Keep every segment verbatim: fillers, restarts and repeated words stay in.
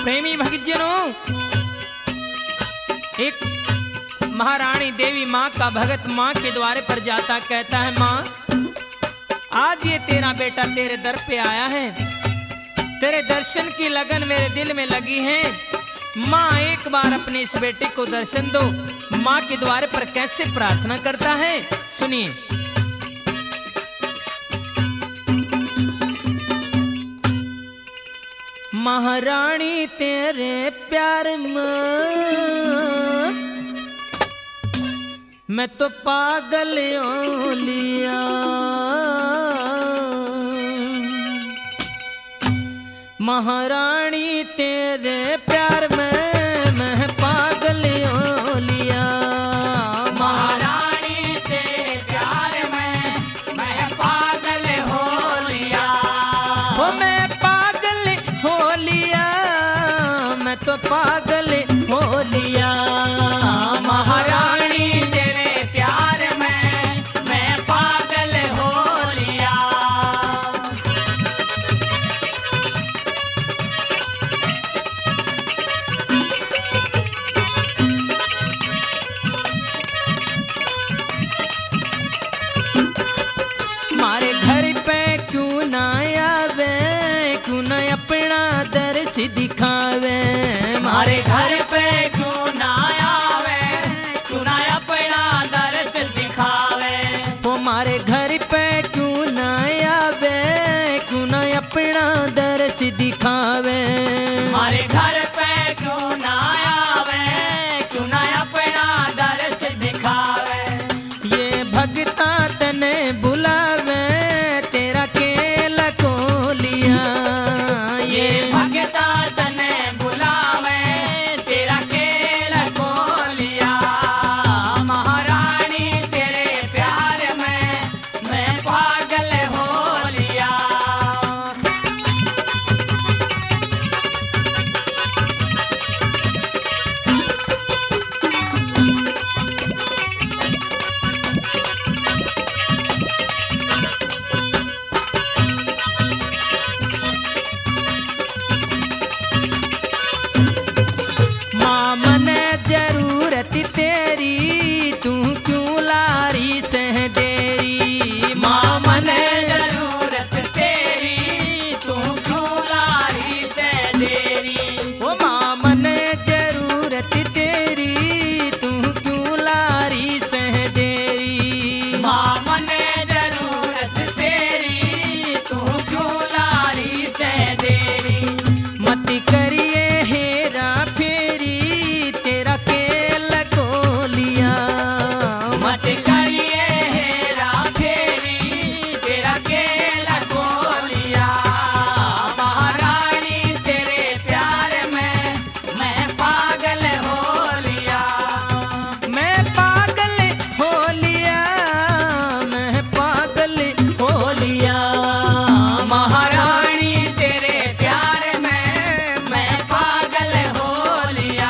प्रेमी भक्तजनों, एक महारानी देवी माँ का भगत माँ के द्वारे पर जाता कहता है, माँ आज ये तेरा बेटा तेरे दर पे आया है, तेरे दर्शन की लगन मेरे दिल में लगी है। माँ एक बार अपने इस बेटे को दर्शन दो। माँ के द्वारे पर कैसे प्रार्थना करता है, सुनिए। महारानी तेरे प्यार में मैं तो पागल हो लिया, महारानी तेरे प्यार में मैं पागल हो लिया, महारानी तेरे प्यार में मैं पागल हो लिया, वो मैं पागल हो लिया, मैं तो पागल हो लिया, महारानी तेरे प्यार में मैं पागल हो लिया। मारे घर पे क्यों ना आवे, क्यों ना अपना दर्श दिखावे, हमारे घर पे क्यों ना आवे, क्यों ना अपना दर्श दिखावे, वो मारे घर पे क्यों ना आवे, क्यों ना अपना दर्श दिखावे, हमारे घर पे क्यों ना आवे, क्यों ना अपना दर्श दिखावे, ये भगता तने बुलावे तेरा केला को लिया, ये भगता तने बुलावे तेरा केल को लिया, महारानी तेरे प्यार में मैं पागल हो लिया। माँ मने जरूरत तेरी तू क्यों लारी से देरी, माँ मने जरूरत तेरी तू क्यों लारी से देरी, ओ माँ मने जरूरत तेरी तू क्यों लारी से देरी, माँ मने जरूरत तेरी तू क्यों लारी से देरी, मत करिए हेरा फेरी तेरा केला को लिया, मत करिए हेरा फेरी तेरा केला को लिया, महारानी तेरे प्यार में मैं पागल हो लिया, मैं पागल हो लिया, मैं पागल हो लिया, महारानी तेरे प्यार में मैं पागल हो लिया।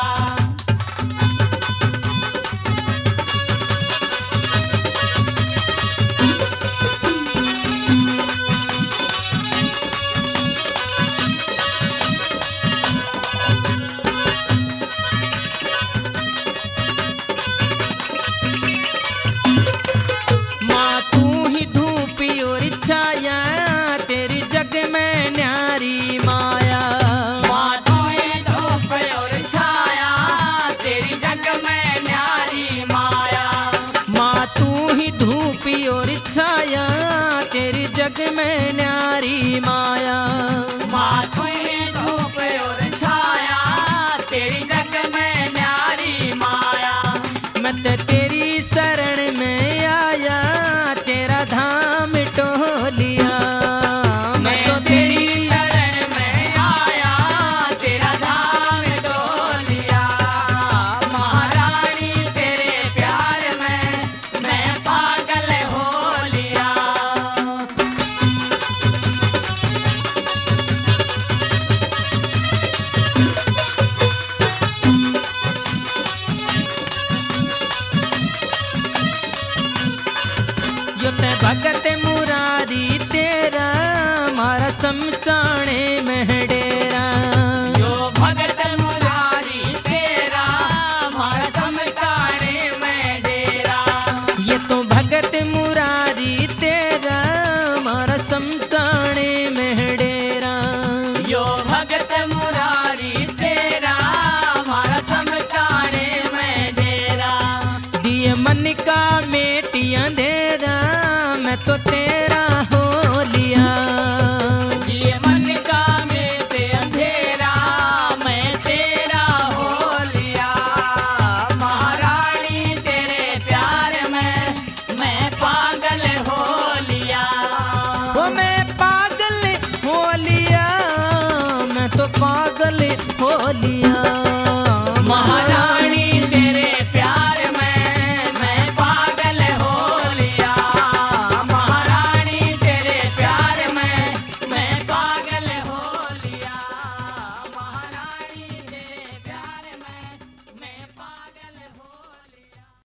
माँ तू ही धूप और छाया तेरी जग में न्यारी माया, माँ तू ही धूप और छाया तेरी जग में न्यारी माया, माँ तू ही धूप और छाया तेरी जग में न्यारी माया, माँ तू ही धूप और छाया तेरी जग में न्यारी माया, मैं तो तेरी शरण में आया तेरा धाम टोलिया, मैं तो तेरी शरण में आया तेरा धाम डोलिया, महारानी तेरे प्यार में मैं पागल हो लिया। यो ते भगत मुरारी तेरा मारा समझाने में डेरा, जो तो तेरे